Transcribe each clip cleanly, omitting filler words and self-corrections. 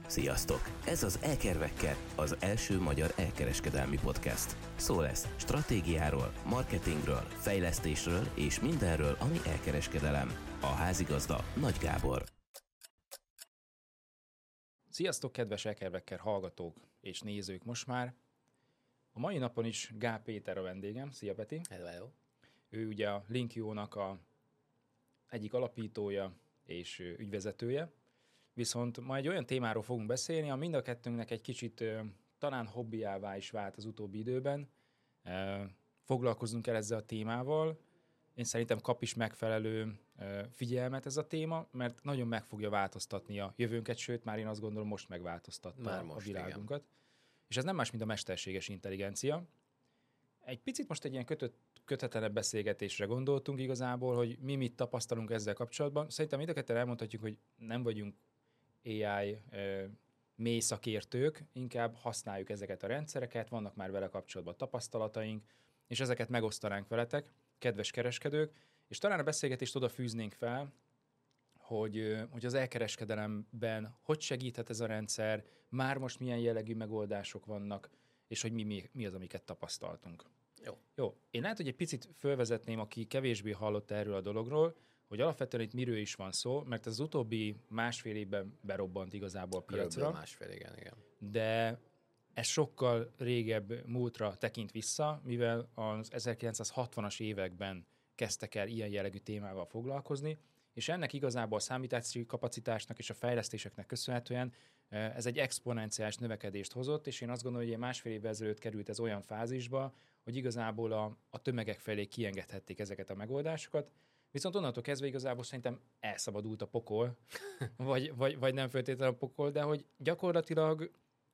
Sziasztok! Ez az Ekervekker, az első magyar elkereskedelmi podcast. Szó lesz stratégiáról, marketingről, fejlesztésről és mindenről, ami elkereskedelem. A házigazda Nagy Gábor. Sziasztok, kedves Ekervekker hallgatók és nézők most már. A mai napon is Gál Péter a vendégem. Szia, Peti! Hello. Ő ugye a Linkio-nak egyik alapítója és ügyvezetője. Viszont ma egy olyan témáról fogunk beszélni, ami mind a kettőnknek egy kicsit talán hobbiává is vált az utóbbi időben. Foglalkozunk el ezzel a témával. Én szerintem kap is megfelelő figyelmet ez a téma, mert nagyon meg fogja változtatni a jövőnket, sőt, már én azt gondolom, most megváltoztatta a világunkat. Igen. És ez nem más, mint a mesterséges intelligencia. Egy picit most egy ilyen kötetlenebb beszélgetésre gondoltunk igazából, hogy mi mit tapasztalunk ezzel kapcsolatban. Szerintem mind a ketten elmondhatjuk, hogy nem vagyunk AI mély szakértők, inkább használjuk ezeket a rendszereket, vannak már vele kapcsolatban tapasztalataink, és ezeket megosztanánk veletek, kedves kereskedők, és talán a beszélgetést oda fűznénk fel, hogy az elkereskedelemben hogy segíthet ez a rendszer, már most milyen jellegű megoldások vannak, és hogy mi az, amiket tapasztaltunk. Jó. Én lehet, hogy egy picit fölvezetném, aki kevésbé hallott erről a dologról, hogy alapvetően itt miről is van szó, mert ez az utóbbi másfél évben berobbant igazából a piacra. Körülbelül másfél, igen. De ez sokkal régebb múltra tekint vissza, mivel az 1960-as években kezdtek el ilyen jellegű témával foglalkozni, és ennek igazából a számítási kapacitásnak és a fejlesztéseknek köszönhetően ez egy exponenciális növekedést hozott, és én azt gondolom, hogy másfél évvel ezelőtt került ez olyan fázisba, hogy igazából a tömegek felé kiengedhették ezeket a megoldásokat, viszont onnantól kezdve igazából szerintem elszabadult a pokol, vagy nem feltétlenül a pokol, de hogy gyakorlatilag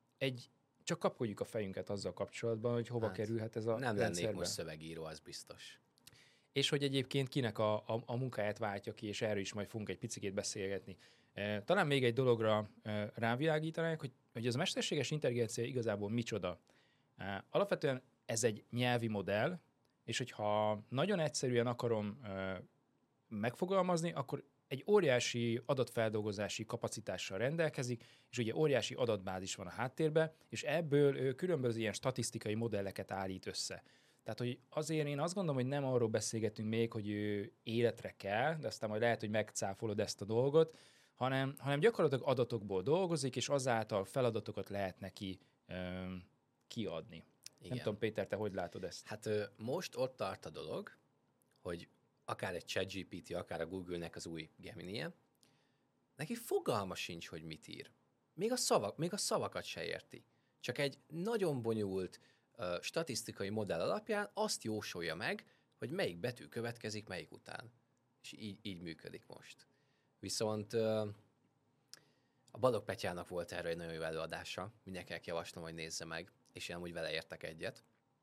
csak kapkodjuk a fejünket azzal kapcsolatban, hogy hova kerülhet ez a nem rendszerbe. lennék most szövegíró, az biztos. És hogy egyébként kinek a munkáját váltja ki, és erről is majd fogunk egy picikét beszélgetni. Talán még egy dologra rávilágítanánk, hogy az a mesterséges intelligencia igazából micsoda. Alapvetően ez egy nyelvi modell, és hogyha nagyon egyszerűen akarom megfogalmazni, akkor egy óriási adatfeldolgozási kapacitással rendelkezik, és ugye óriási adatbázis van a háttérben, és ebből különböző ilyen statisztikai modelleket állít össze. Tehát, hogy azért én azt gondolom, hogy nem arról beszélgetünk még, hogy ő életre kell, de aztán majd lehet, hogy megcáfolod ezt a dolgot, hanem gyakorlatilag adatokból dolgozik, és azáltal feladatokat lehet neki kiadni. Igen. Nem tudom, Péter, te hogy látod ezt? Hát most ott tart a dolog, hogy akár egy ChatGPT, akár a Google-nek az új Gemini-je, neki fogalma sincs, hogy mit ír. Még a szavakat se érti. Csak egy nagyon bonyolult statisztikai modell alapján azt jósolja meg, hogy melyik betű következik melyik után. És így működik most. Viszont a Balogh Petyának volt erről egy nagyon jó előadása, mindenkinek javaslom, hogy nézze meg, és én amúgy vele értek egyet.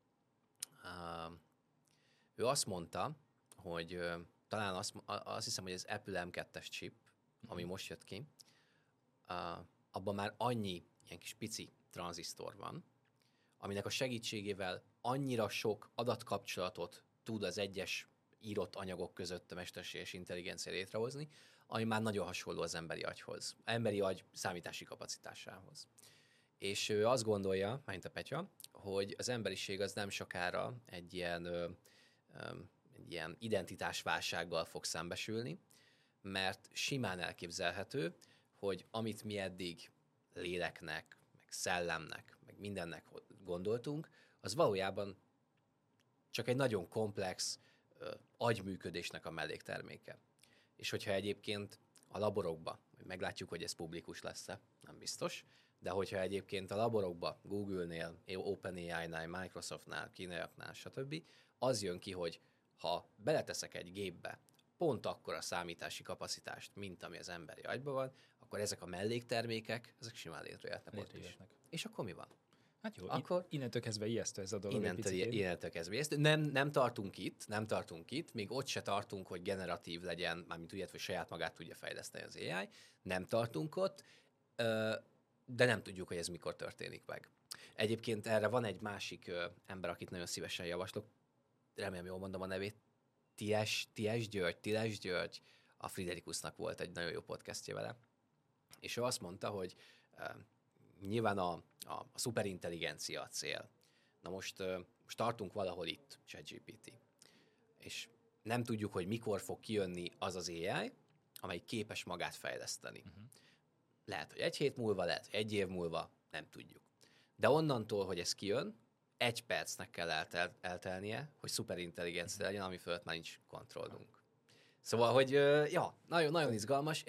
Ő azt mondta, hogy talán azt hiszem, hogy az Apple M2-es chip, ami most jött ki, abban már annyi ilyen kis pici tranzisztor van, aminek a segítségével annyira sok adatkapcsolatot tud az egyes írott anyagok között a mesterséges intelligencia létrehozni, ami már nagyon hasonló az emberi agyhoz, emberi agy számítási kapacitásához. És ő azt gondolja, mint a Petya, hogy az emberiség az nem sokára egy ilyen identitásválsággal fog szembesülni, mert simán elképzelhető, hogy amit mi eddig léleknek, meg szellemnek, meg mindennek gondoltunk, az valójában csak egy nagyon komplex agyműködésnek a mellékterméke. És hogyha egyébként a laborokba, meglátjuk, hogy ez publikus lesz-e, nem biztos, de hogyha egyébként a laborokba, Google-nél, OpenAI-nál, Microsoftnál, kínaiaknál, stb., az jön ki, hogy ha beleteszek egy gépbe pont akkora számítási kapacitást, mint ami az emberi agyban van, akkor ezek a melléktermékek, ezek simán létrejöhetnek ott is. És akkor mi van? Hát jó, akkor innentől kezdve ijesztő ez a dolog. Innentől kezdve ijesztő. Nem tartunk itt, még ott se tartunk, hogy generatív legyen, mármint úgy, hogy saját magát tudja fejleszteni az AI, nem tartunk ott, de nem tudjuk, hogy ez mikor történik meg. Egyébként erre van egy másik ember, akit nagyon szívesen javaslok, remélem jól mondom a nevét, Tiles György, a Friderikusnak volt egy nagyon jó podcastje vele, és ő azt mondta, hogy Nyilván a szuperintelligencia a cél. Na most tartunk valahol itt, ChatGPT. És nem tudjuk, hogy mikor fog kijönni az az AI, amely képes magát fejleszteni. Lehet, hogy 1 hét múlva, lehet, hogy 1 év múlva, nem tudjuk. De onnantól, hogy ez kijön, 1 percnek kell eltelnie, hogy szuperintelligencia legyen, ami fölött már nincs kontrollunk. Szóval, hogy nagyon, nagyon izgalmas.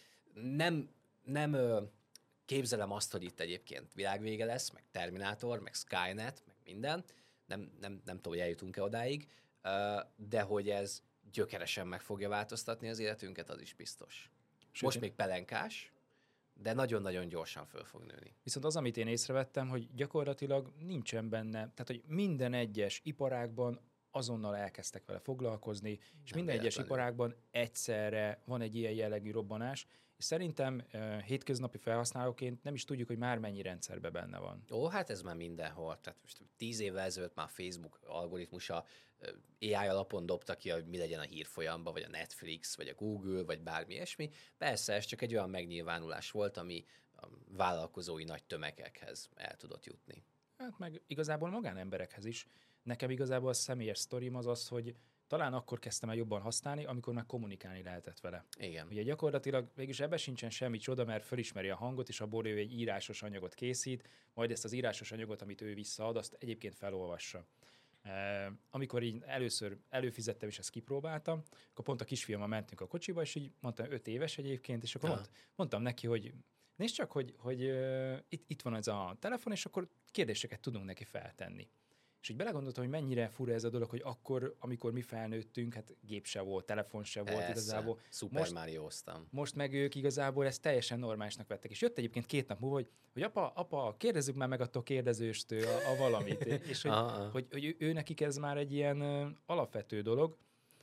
Nem képzelem azt, hogy itt egyébként világvége lesz, meg Terminátor, meg Skynet, meg minden. Nem tudom, hogy eljutunk-e odáig, de hogy ez gyökeresen meg fogja változtatni az életünket, az is biztos. Most még pelenkás, de nagyon-nagyon gyorsan föl fog nőni. Viszont az, amit én észrevettem, hogy gyakorlatilag nincsen benne, tehát hogy minden egyes iparágban azonnal elkezdtek vele foglalkozni, és minden egyes iparágban egyszerre van egy ilyen jellegű robbanás, és szerintem hétköznapi felhasználóként nem is tudjuk, hogy már mennyi rendszerben benne van. Ó, hát ez már mindenhol. Tehát most 10 évvel ezelőtt már Facebook algoritmusa AI alapon dobta ki, hogy mi legyen a hírfolyamba, vagy a Netflix, vagy a Google, vagy bármi ilyesmi. Persze, ez csak egy olyan megnyilvánulás volt, ami a vállalkozói nagy tömegekhez el tudott jutni. Hát meg igazából magánemberekhez is. Nekem igazából a személyes sztorim az, hogy talán akkor kezdtem el jobban használni, amikor már kommunikálni lehetett vele. Igen. Ugye gyakorlatilag végülis ebben sincsen semmi csoda, mert fölismeri a hangot, és abból ő egy írásos anyagot készít, majd ezt az írásos anyagot, amit ő visszaad, azt egyébként felolvassa. Amikor így először előfizettem, és ezt kipróbáltam, akkor pont a kisfiammal mentünk a kocsiba, és így mondtam, 5 éves egyébként, és akkor mondtam neki, hogy nézd csak, hogy itt van ez a telefon, és akkor kérdéseket tudunk neki feltenni. És így belegondoltam, hogy mennyire fura ez a dolog, hogy akkor, amikor mi felnőttünk, hát gép se volt, telefon se volt igazából. Super Mario-ztam. Most meg ők igazából ezt teljesen normálisnak vettek. És jött egyébként 2 nap múlva, hogy apa, kérdezzük már meg attól kérdezőstől a valamit. És hogy ő nekik ez már egy ilyen alapvető dolog.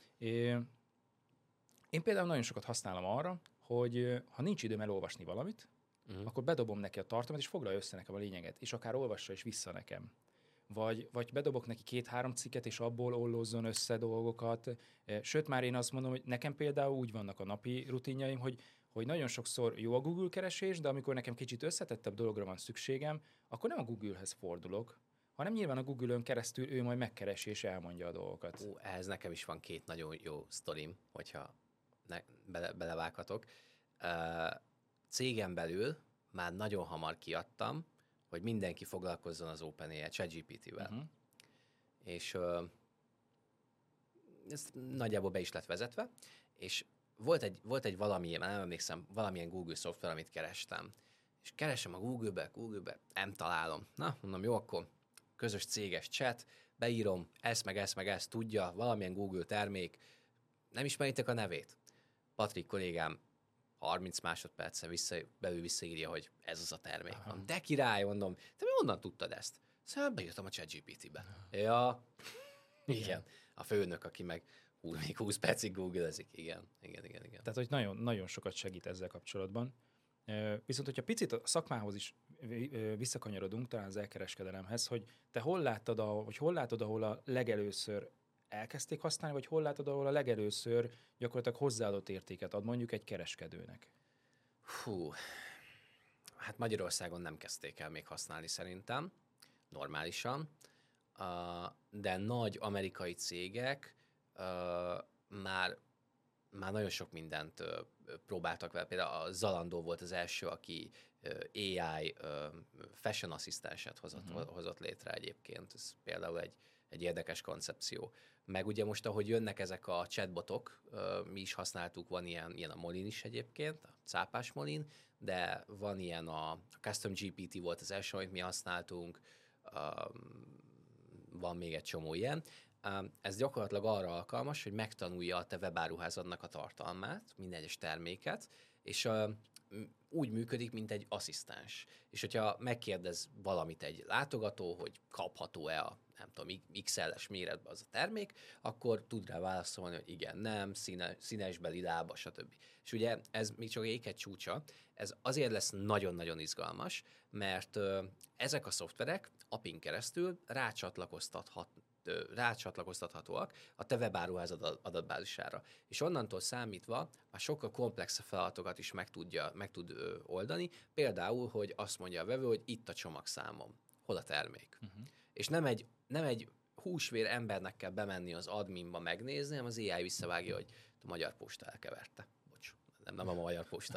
Én például nagyon sokat használom arra, hogy ha nincs időm elolvasni valamit, akkor bedobom neki a tartalmat, és foglalja össze nekem a lényeget, és akár olvassa is vissza nekem. Vagy bedobok neki 2-3 cikket, és abból ollózzon össze dolgokat. Sőt, már én azt mondom, hogy nekem például úgy vannak a napi rutinjaim, hogy nagyon sokszor jó a Google keresés, de amikor nekem kicsit összetettebb dologra van szükségem, akkor nem a Google-hez fordulok, hanem nyilván a Google-ön keresztül ő majd megkeresi és elmondja a dolgokat. Ehhez nekem is van 2 nagyon jó sztorim, hogyha belevághatok. Cégen belül már nagyon hamar kiadtam, hogy mindenki foglalkozzon az OpenAI ChatGPT-vel. És ez nagyjából be is lett vezetve, és volt egy valamilyen, nem emlékszem, valamilyen Google szoftver, amit kerestem. És keresem a Google-be, nem találom. Na, mondom, jó, akkor közös céges chat, beírom, ezt meg ezt tudja, valamilyen Google termék, nem ismeritek a nevét? Patrik kollégám 30 másodperccel belül visszaírja, hogy ez az a termék. De király, mondom, te mi onnan tudtad ezt? Szóval beírtam a ChatGPT-be. Ja, igen. A főnök, aki meg még 20 percig googlezik. Igen. Tehát, hogy nagyon, nagyon sokat segít ezzel kapcsolatban. Viszont, hogyha picit a szakmához is visszakanyarodunk, talán az elkereskedelemhez, hogy te hol látod, ahol a legelőször elkezdték használni, vagy hol látod, ahol a legelőször gyakorlatilag hozzáadott értéket ad mondjuk egy kereskedőnek? Hát Magyarországon nem kezdték el még használni szerintem, normálisan, de nagy amerikai cégek már nagyon sok mindent próbáltak vele. Például a Zalando volt az első, aki AI fashion asszisztenset hozott létre egyébként. Ez például egy érdekes koncepció. Meg ugye most, ahogy jönnek ezek a chatbotok, mi is használtuk, van ilyen a Molin is egyébként, a cápás Molin, de van ilyen a Custom GPT volt az első, amit mi használtunk, van még egy csomó ilyen. Ez gyakorlatilag arra alkalmas, hogy megtanulja a te webáruházadnak a tartalmát, minden egyes terméket, és úgy működik, mint egy asszisztens. És hogyha megkérdez valamit egy látogató, hogy kapható-e a nem tudom, XL-es méretben az a termék, akkor tud rá válaszolni, hogy igen, nem, színesbeli lába, stb. És ugye ez még csak éket csúcsa, ez azért lesz nagyon-nagyon izgalmas, mert ezek a szoftverek API-n keresztül rácsatlakoztathat rácsatlakoztathatóak a te webáruházad adatbázisára. És onnantól számítva már sokkal komplexebb feladatokat is meg tud oldani, például, hogy azt mondja a vevő, hogy itt a csomagszámom, hol a termék. És nem egy húsvér embernek kell bemenni az adminba megnézni, hanem az AI visszavágja, hogy a Magyar Posta elkeverte. Bocs, nem a Magyar Posta.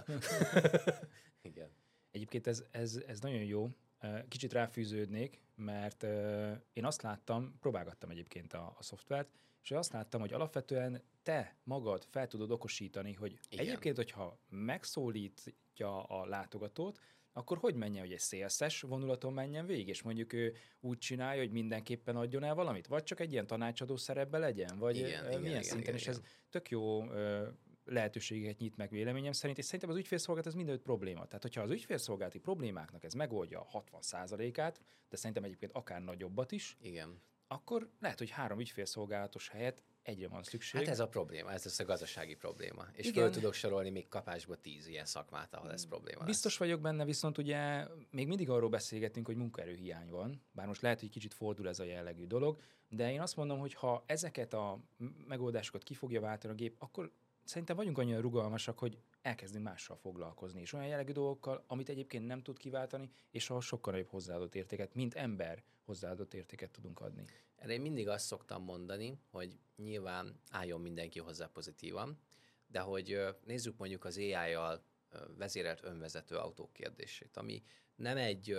Igen. Egyébként ez nagyon jó. Kicsit ráfűződnék, mert én azt láttam, próbálgattam egyébként a szoftvert, és azt láttam, hogy alapvetően te magad fel tudod okosítani, hogy Igen. egyébként, hogyha megszólítja a látogatót, akkor hogy menjen, hogy egy CSS vonulaton menjen végig, és mondjuk ő úgy csinálja, hogy mindenképpen adjon el valamit, vagy csak egy ilyen tanácsadó szerepben legyen, vagy milyen szinten, és ez tök jó lehetőségeket nyit meg véleményem szerint, és szerintem az ügyfélszolgálat ez mindenütt probléma. Tehát, hogyha az ügyfélszolgálati problémáknak ez megoldja a 60%-át, de szerintem egyébként akár nagyobbat is, Igen. akkor lehet, hogy 3 ügyfélszolgálatos helyet egyre van szükség. Hát ez a probléma, ez lesz a gazdasági probléma. És Igen. föl tudok sorolni még kapásba 10 ilyen szakmát, ahol ez probléma Biztos vagyok benne, viszont ugye még mindig arról beszélgetünk, hogy munkaerőhiány van, bár most lehet, hogy kicsit fordul ez a jellegű dolog, de én azt mondom, hogy ha ezeket a megoldásokat ki fogja váltani a gép, akkor szerintem vagyunk annyira rugalmasak, hogy elkezdünk mással foglalkozni, és olyan jellegű dolgokkal, amit egyébként nem tud kiváltani, és ahol sokkal nagyobb hozzáadott értéket, mint ember hozzáadott értéket tudunk adni. Erre én mindig azt szoktam mondani, hogy nyilván álljon mindenki hozzá pozitívan, de hogy nézzük mondjuk az AI-jal vezérelt önvezető autók kérdését, ami nem egy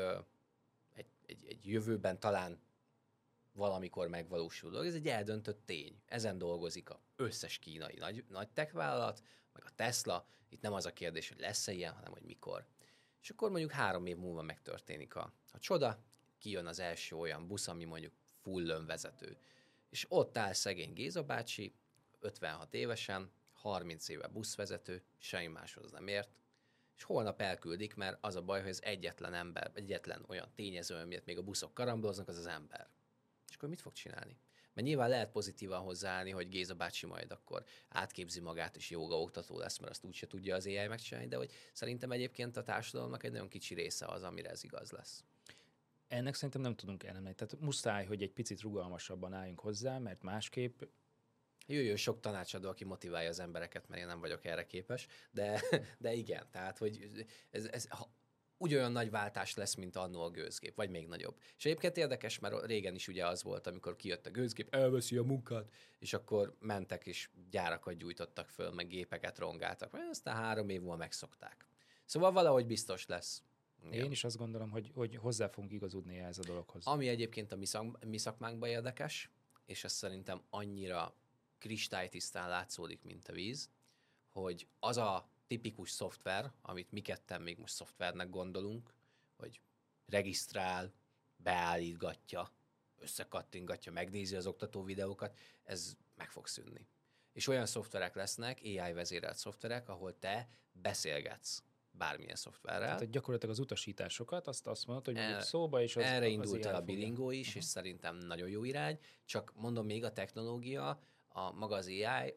jövőben talán valamikor megvalósul dolog, ez egy eldöntött tény. Ezen dolgozik az összes kínai nagy tech vállalat, meg a Tesla. Itt nem az a kérdés, hogy lesz-e ilyen, hanem hogy mikor. És akkor mondjuk 3 év múlva megtörténik a csoda, kijön az első olyan busz, ami mondjuk full önvezető. És ott áll szegény Géza bácsi, 56 évesen, 30 éve buszvezető, semmi máshoz nem ért, és holnap elküldik, mert az a baj, hogy az egyetlen olyan tényező, amiért még a buszok karamboloznak, az az ember. És akkor mit fog csinálni? Mert nyilván lehet pozitívan hozzáállni, hogy Géza bácsi majd akkor átképzi magát, és jóga oktató lesz, mert azt úgyse tudja az AI megcsinálni, de hogy szerintem egyébként a társadalomnak egy nagyon kicsi része az, amire ez igaz lesz. Ennek szerintem nem tudunk ellenállni. Tehát muszáj, hogy egy picit rugalmasabban álljunk hozzá, mert másképp... Jöjjön sok tanácsadó, aki motiválja az embereket, mert én nem vagyok erre képes, de igen, tehát, hogy ez ugyanolyan nagy váltás lesz, mint annó a gőzgép, vagy még nagyobb. És egyébként érdekes, mert régen is ugye az volt, amikor kijött a gőzgép, elveszi a munkát, és akkor mentek és gyárakat gyújtottak föl, meg gépeket rongáltak, mert aztán 3 év múlva megszokták. Szóval valahogy biztos lesz. Én is azt gondolom, hogy hozzá fogunk igazodni ez a dologhoz. Ami egyébként a mi szakmánkban érdekes, és ez szerintem annyira kristálytisztán látszódik, mint a víz, hogy az a tipikus szoftver, amit mi ketten még most szoftvernek gondolunk, hogy regisztrál, beállítgatja, összekattingatja, megnézi az oktató videókat, ez meg fog szűnni. És olyan szoftverek lesznek, AI vezérelt szoftverek, ahol te beszélgetsz bármilyen szoftverrel. Tehát gyakorlatilag az utasításokat azt mondod, hogy mondjuk szóba is az... Erre indult az el a Bilingo is, és szerintem nagyon jó irány, csak mondom még a technológia, maga az AI,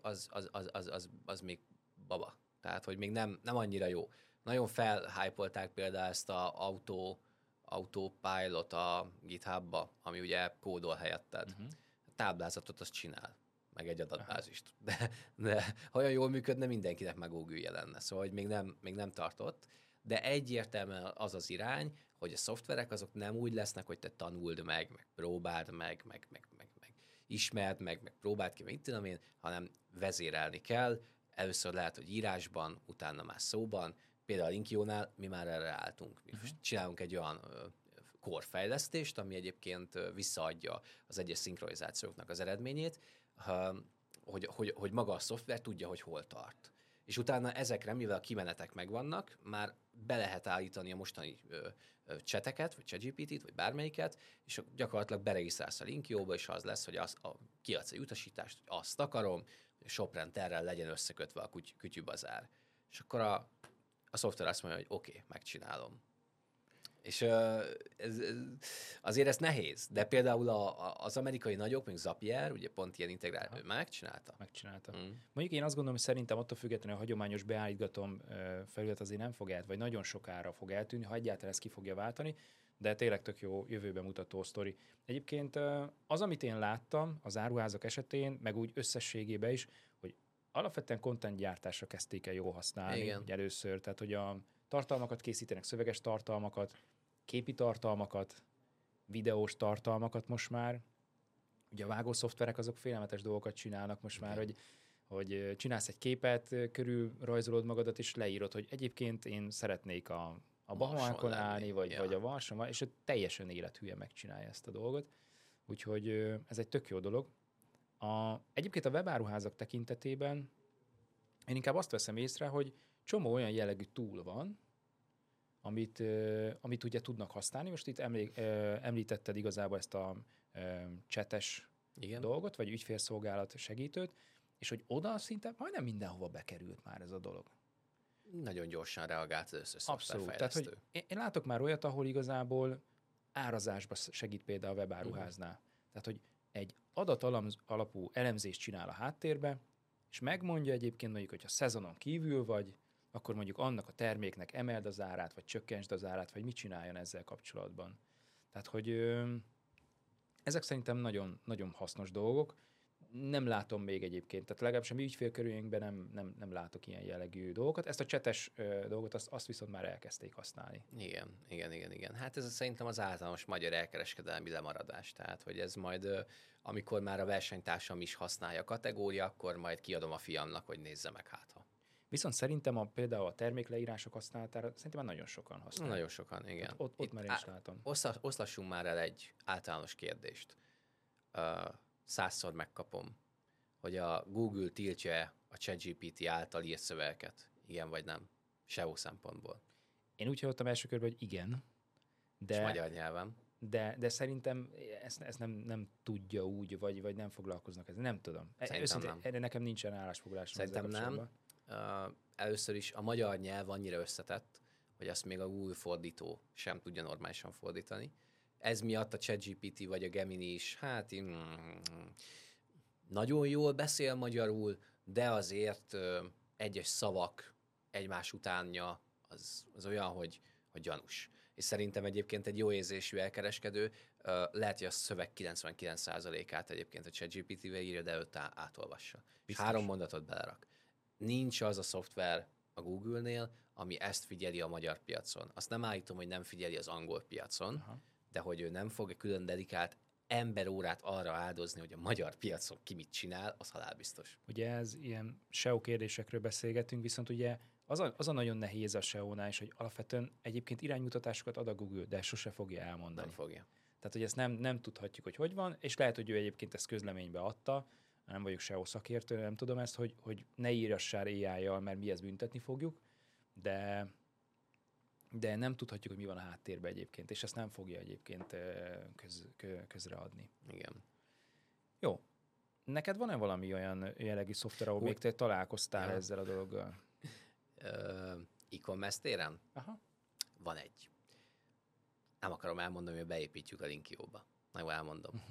az még baba. Tehát, hogy még nem annyira jó. Nagyon felhypolták például ezt a Autopilot a GitHubba, ami ugye kódol helyetted. A táblázatot azt csinál, meg egy adatbázist. De ha olyan jól működne, mindenkinek megógülje lenne. Szóval, hogy még nem tartott. De egyértelműen az az irány, hogy a szoftverek azok nem úgy lesznek, hogy te tanuld meg próbáld meg ismerd meg próbáld ki, mit tudom én, hanem vezérelni kell. Először lehet, hogy írásban, utána már szóban. Például a Linkyónál mi már erre álltunk. Mi csinálunk egy olyan core-fejlesztést, ami egyébként visszaadja az egyes szinkronizációknak az eredményét, hogy maga a szoftver tudja, hogy hol tart. És utána ezekre, mivel a kimenetek megvannak, már be lehet állítani a mostani cseteket, vagy ChatGPT-t, vagy bármelyiket, és gyakorlatilag beregisztrálsz a Linkyóba, és az lesz, hogy kiadsz egy utasítást, hogy azt akarom, hogy a shoprenderrel legyen összekötve a kütyűbazár. És akkor a szoftver azt mondja, hogy oké, megcsinálom. És azért ez nehéz, de például az amerikai nagyok, mint Zapier, ugye pont ilyen integráló, megcsinálta. Mondjuk én azt gondolom, hogy szerintem attól függetlenül a hagyományos beállítgatom felület azért nem fog vagy nagyon sokára fog eltűnni, ha egyáltalán ezt ki fogja váltani. de tényleg tök jó jövőbe mutató sztori. Egyébként az, amit én láttam az áruházak esetén, meg úgy összességében is, hogy alapvetően content gyártásra kezdték el jól használni, Igen. hogy először, tehát hogy a tartalmakat készítenek, szöveges tartalmakat, képi tartalmakat, videós tartalmakat most már. Ugye a vágószoftverek azok félelmetes dolgokat csinálnak most már, hogy csinálsz egy képet, körül rajzolod magadat, és leírod, hogy egyébként én szeretnék a Bahamákon állni, vagy a Varson, és teljesen élethülye megcsinálja ezt a dolgot. Úgyhogy ez egy tök jó dolog. Egyébként a webáruházak tekintetében én inkább azt veszem észre, hogy csomó olyan jellegű tool van, amit ugye tudnak használni. Most itt említetted igazából ezt a csetes dolgot, vagy ügyfélszolgálat segítőt, és hogy oda szinte majdnem mindenhova bekerült már ez a dolog. Nagyon gyorsan reagált az összes Abszolút. Tehát, hogy én látok már olyat, ahol igazából árazásba segít például a webáruháznál. Tehát, hogy egy adatalapú elemzést csinál a háttérbe, és megmondja egyébként mondjuk, hogyha szezonon kívül vagy, akkor mondjuk annak a terméknek emeld az árát, vagy csökkentsd az árát, vagy mit csináljon ezzel kapcsolatban. Tehát, hogy ezek szerintem nagyon, nagyon hasznos dolgok. Nem látom még egyébként, tehát legalábbis a mi ügyfélkörünkben nem látok ilyen jellegű dolgokat. Ezt a csetes dolgot, azt viszont már elkezdték használni. Igen. Hát ez szerintem az általános magyar elkereskedelmi lemaradás. Tehát, hogy ez majd, amikor már a versenytársam is használja a kategória, akkor majd kiadom a fiamnak, hogy nézze meg hátha. Viszont szerintem például a termékleírások használatára szerintem már nagyon sokan használják. Nagyon sokan, igen. Ott már én is látom. Oszlassunk már el egy általános kérdést. 100-szor megkapom, hogy a Google tiltja a ChatGPT által írt szövegeket. Igen vagy nem? SEO szempontból. Én úgy hallottam első körben, hogy igen. És magyar nyelven. De szerintem ezt nem tudja úgy, vagy nem foglalkoznak ezzel. Nem tudom. Szerintem nem. Erre nekem nincsen állásfoglalásom. Szerintem nem. Először is a magyar nyelv annyira összetett, hogy azt még a Google fordító sem tudja normálisan fordítani. Ez miatt a ChatGPT vagy a Gemini is, hát nagyon jól beszél magyarul, de azért egyes szavak egymás utánja az olyan, hogy gyanús. És szerintem egyébként egy jó érzésű elkereskedő lehet, hogy a szöveg 99%-át egyébként a ChatGPT-vel írja, de őt átolvassa. Biztos. 3 mondatot belerak. Nincs az a szoftver a Google-nél, ami ezt figyeli a magyar piacon. Azt nem állítom, hogy nem figyeli az angol piacon, aha, de hogy ő nem fog külön dedikált emberórát arra áldozni, hogy a magyar piacon ki mit csinál, az halálbiztos. Ugye ez ilyen SEO kérdésekről beszélgetünk, viszont ugye az a nagyon nehéz a SEO-nál is, hogy alapvetően egyébként iránymutatásokat ad a Google, de sose fogja elmondani. Nem fogja. Tehát, hogy ezt nem tudhatjuk, hogy van, és lehet, hogy ő egyébként ezt közleménybe adta, nem vagyok SEO szakértő, nem tudom ezt, hogy ne írassál AI-jal, mert mi ezt büntetni fogjuk, de nem tudhatjuk, hogy mi van a háttérben egyébként, és ezt nem fogja egyébként közreadni. Igen. Jó. Neked van-e valami olyan jellegű szoftver, ahol még te találkoztál ezzel a dologgal? E-commerce téren? Aha. Van egy. Nem akarom elmondani, hogy beépítjük a Linkióba. Meg elmondom.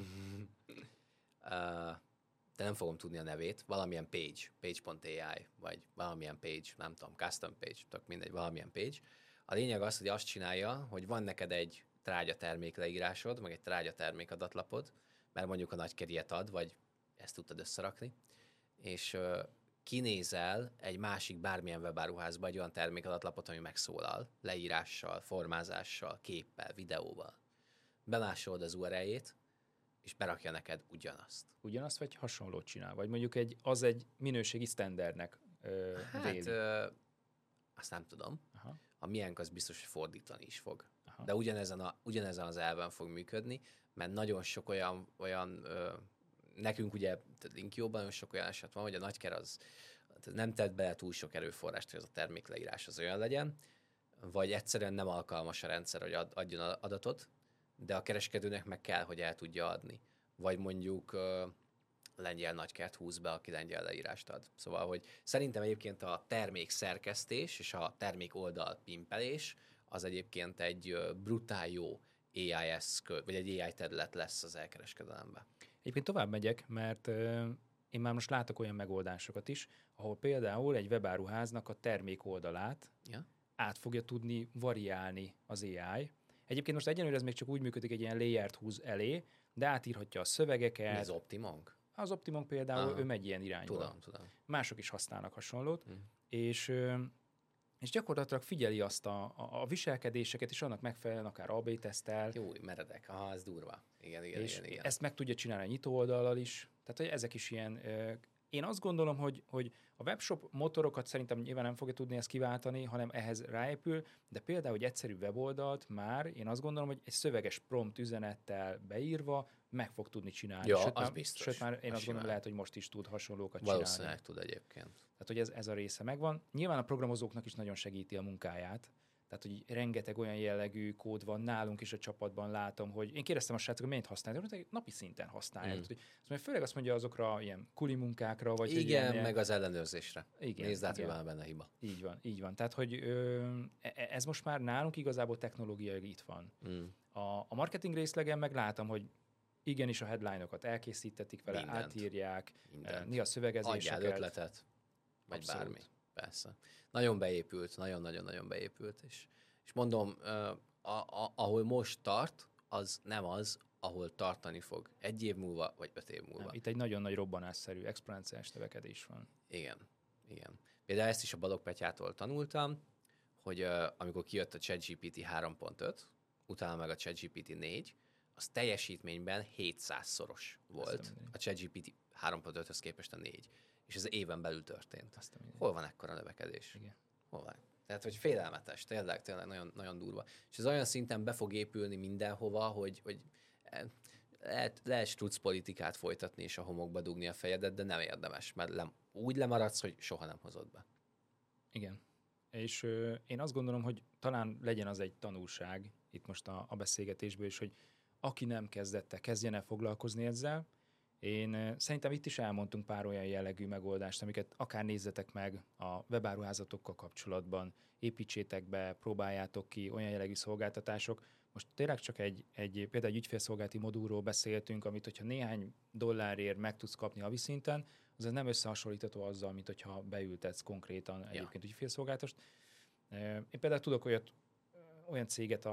De nem fogom tudni a nevét. Valamilyen page.ai, vagy valamilyen page, nem tudom, custom page, tök mindegy, valamilyen page. A lényeg az, hogy azt csinálja, hogy van neked egy trágya termékleírásod, meg egy trágya termékadatlapod, mert mondjuk a nagykeriet ad, vagy ezt tudtad összerakni, és kinézel egy másik bármilyen webáruházba egy olyan termékadatlapot, ami megszólal, leírással, formázással, képpel, videóval. Bemásolod az URL-jét, és berakja neked ugyanazt. Ugyanazt, vagy hasonlót csinál? Vagy mondjuk egy minőségi sztenderdnek véli? Azt nem tudom. Aha. A miénk az biztos, hogy fordítani is fog. Aha. De ugyanezen az elven fog működni, mert nagyon sok olyan nekünk ugye Linkióban nagyon sok olyan eset van, hogy a nagyker az nem tett bele túl sok erőforrást, hogy ez a termékleírás az olyan legyen, vagy egyszerűen nem alkalmas a rendszer, hogy adjon adatot, de a kereskedőnek meg kell, hogy el tudja adni. Vagy mondjuk lengyel nagykert húz be, aki lengyel leírást ad. Szóval, hogy szerintem egyébként a termék szerkesztés és a termék oldal pimpelés az egyébként egy brutál jó AI eszköz, vagy egy AI terület lesz az elkereskedelemben. Egyébként tovább megyek, mert én már most látok olyan megoldásokat is, ahol például egy webáruháznak a termék oldalát át fogja tudni variálni az AI, Egyébként most egyenlőre ez még csak úgy működik, egy ilyen layert húz elé, de átírhatja a szövegeket. Mi az Optimong? Az Optimum például, ő megy ilyen irányba. Tudom. Mások is használnak hasonlót, és gyakorlatilag figyeli azt a viselkedéseket, és annak megfelelően akár AB tesztel. Jó, meredek. Ez durva. Igen. Ezt meg tudja csinálni a nyitó oldallal is. Tehát, hogy ezek is ilyen... Én azt gondolom, hogy a webshop motorokat szerintem nyilván nem fogja tudni ezt kiváltani, hanem ehhez ráépül, de például egy egyszerű weboldalt már én azt gondolom, hogy egy szöveges prompt üzenettel beírva meg fog tudni csinálni. Ja, az biztos. Sőt, már én azt gondolom, lehet, hogy most is tud hasonlókat csinálni. Valószínűleg tud egyébként. Tehát, hogy ez a része megvan. Nyilván a programozóknak is nagyon segíti a munkáját. Tehát, hogy rengeteg olyan jellegű kód van nálunk is a csapatban, látom, hogy én kérdeztem a srácokat, miért használják, napi szinten használják. Főleg azt mondja azokra ilyen kuli munkákra, vagy igen, meg az ellenőrzésre. Igen, nézd át, hogy van benne hiba. Így van. Tehát, hogy ez most már nálunk igazából technológiailag itt van. A marketing részlegen meg látom, hogy igenis a headline-okat elkészítetik vele, átírják, néha szövegezéseket. Adjál ötletet, vagy abszolút. Bármi. Persze. Nagyon beépült, nagyon-nagyon beépült, és mondom, ahol most tart, az nem az, ahol tartani fog 1 év múlva, vagy 5 év múlva. Nem, itt egy nagyon nagy robbanásszerű, exponenciális növekedés van. Igen. Például ezt is a Balogh Petyától tanultam, hogy amikor kijött a ChatGPT 3.5, utána meg a ChatGPT 4, az teljesítményben 700-szoros volt. A ChatGPT 3.5-höz képest a 4. És ez éven belül történt. Hol van ekkora növekedés? Igen. Hol van? Tehát, hogy félelmetes, tényleg nagyon, nagyon durva. És ez olyan szinten be fog épülni mindenhova, hogy lehet struc politikát folytatni és a homokba dugni a fejedet, de nem érdemes, mert úgy lemaradsz, hogy soha nem hozod be. Igen. És én azt gondolom, hogy talán legyen az egy tanulság itt most a beszélgetésből is, hogy aki nem kezdette, kezdjen el foglalkozni ezzel. Én szerintem itt is elmondtunk pár olyan jellegű megoldást, amiket akár nézzetek meg a webáruházatokkal kapcsolatban, építsétek be, próbáljátok ki, olyan jellegű szolgáltatások. Most tényleg csak például egy ügyfélszolgálati modulról beszéltünk, amit hogyha néhány dollárért meg tudsz kapni havi szinten, az nem összehasonlítható azzal, mint hogyha beültetsz konkrétan egyébként ügyfélszolgáltatást. Én például tudok olyan céget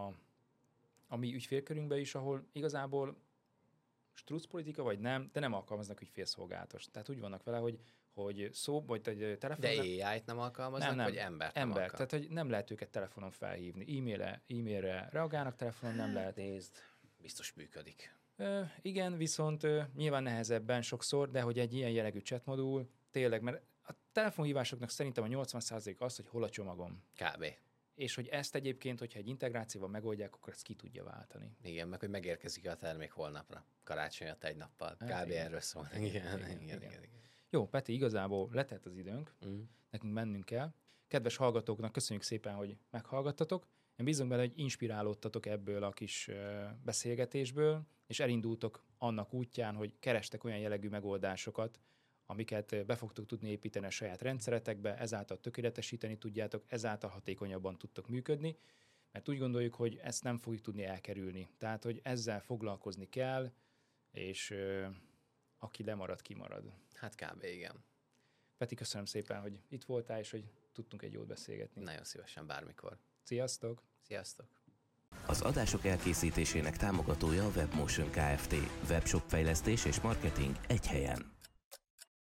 a mi ügyfélkörünkben is, ahol igazából strucpolitika vagy nem, de nem alkalmaznak ügyfélszolgáltatást. Tehát úgy vannak vele, hogy szó, vagy egy telefonon... De AI-t nem alkalmaznak, nem. Vagy embert nem alkalmaznak? Tehát, hogy nem lehet őket telefonon felhívni. E-mailre reagálnak, telefonon nem lehet. Nézd, biztos működik. Igen, viszont nyilván nehezebben sokszor, de hogy egy ilyen jellegű chatmodul, tényleg, mert a telefonhívásoknak szerintem a 80% az, hogy hol a csomagom. Kb. És hogy ezt egyébként, hogyha egy integrációval megoldják, akkor ezt ki tudja váltani. Igen, meg hogy megérkezik a termék holnapra. Karácsony alatt 1 nappal. Kb. Erről szól. Igen. Jó, Peti, igazából letelt az időnk, nekünk mennünk kell. Kedves hallgatóknak köszönjük szépen, hogy meghallgattatok. Én bízom benne, hogy inspirálódtatok ebből a kis beszélgetésből, és elindultok annak útján, hogy kerestek olyan jellegű megoldásokat, amiket be fogtok tudni építeni a saját rendszeretekbe, ezáltal tökéletesíteni tudjátok, ezáltal hatékonyabban tudtok működni, mert úgy gondoljuk, hogy ezt nem fogjuk tudni elkerülni. Tehát, hogy ezzel foglalkozni kell, és aki lemarad, kimarad. Hát kb. Igen. Peti, köszönöm szépen, hogy itt voltál, és hogy tudtunk egy jót beszélgetni. Nagyon szívesen, bármikor. Sziasztok! Sziasztok! Az adások elkészítésének támogatója a Webmotion Kft. Webshop fejlesztés és marketing egy helyen.